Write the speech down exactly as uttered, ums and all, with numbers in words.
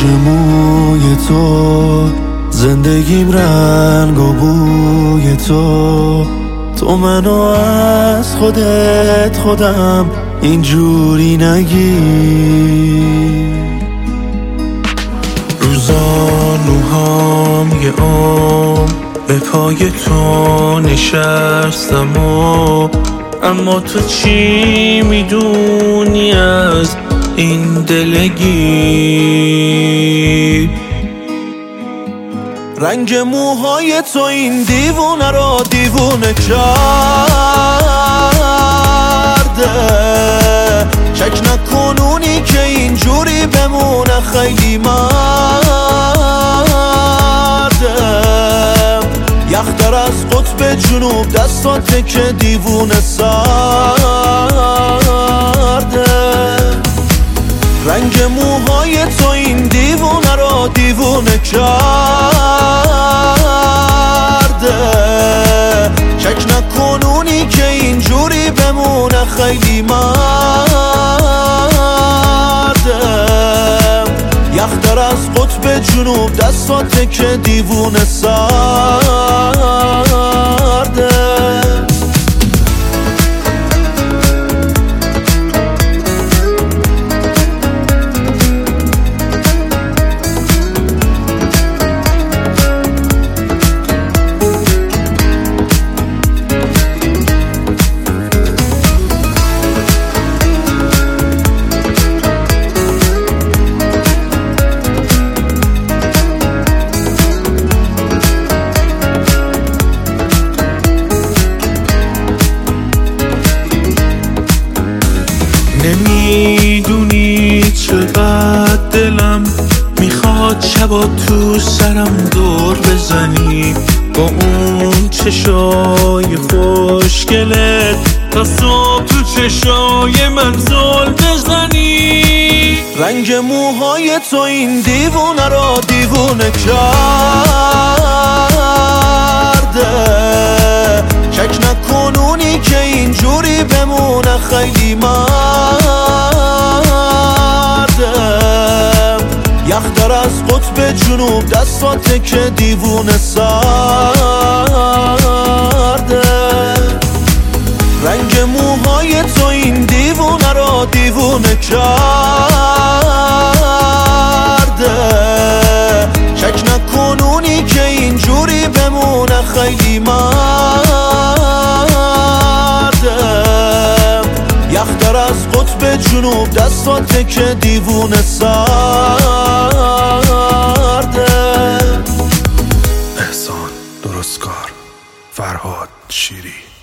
رنج موی تو، زندگیم رنگ و بوی تو، تو منو از خودت خودم اینجوری نگی. روزانوهام یه عمر به پای تو نشستم و اما تو چی میدونی از این دلگی؟ رنگ موهای تو این دیوونه را دیوونه کرده، شک نکن اونی که اینجوری بمونه خیلی مرده. یخدر از قطب جنوب دستاته که دیوونه سرده. رنگ موهای تو این دیوونه را دیوونه کرده، شک نکن اونی که اینجوری بمونه خیلی مرده. یخدر از قطب جنوب دستاته که دیوونه سرده. نمیدونی چقدر دلم میخواد شبا تو سرم دور بزنی، با اون چشای خوشگلت تا صبح تو چشای من زل بزنی. رنگ موهای تو این دیوونه را دیوونه کرده، شک نکن اونی که اینجوری بمونه خیلی مرده. یخدر از قطب جنوب دستاته که دیوونه سرده. رنگ موهای تو این دیوونه را دیوونه کرده، شک نکن اونی که اینجوری بمونه خیلی مرده. یخدر از قطب جنوب دستاته که دیوونه سرده. احسان درستکار، فرهاد شیری.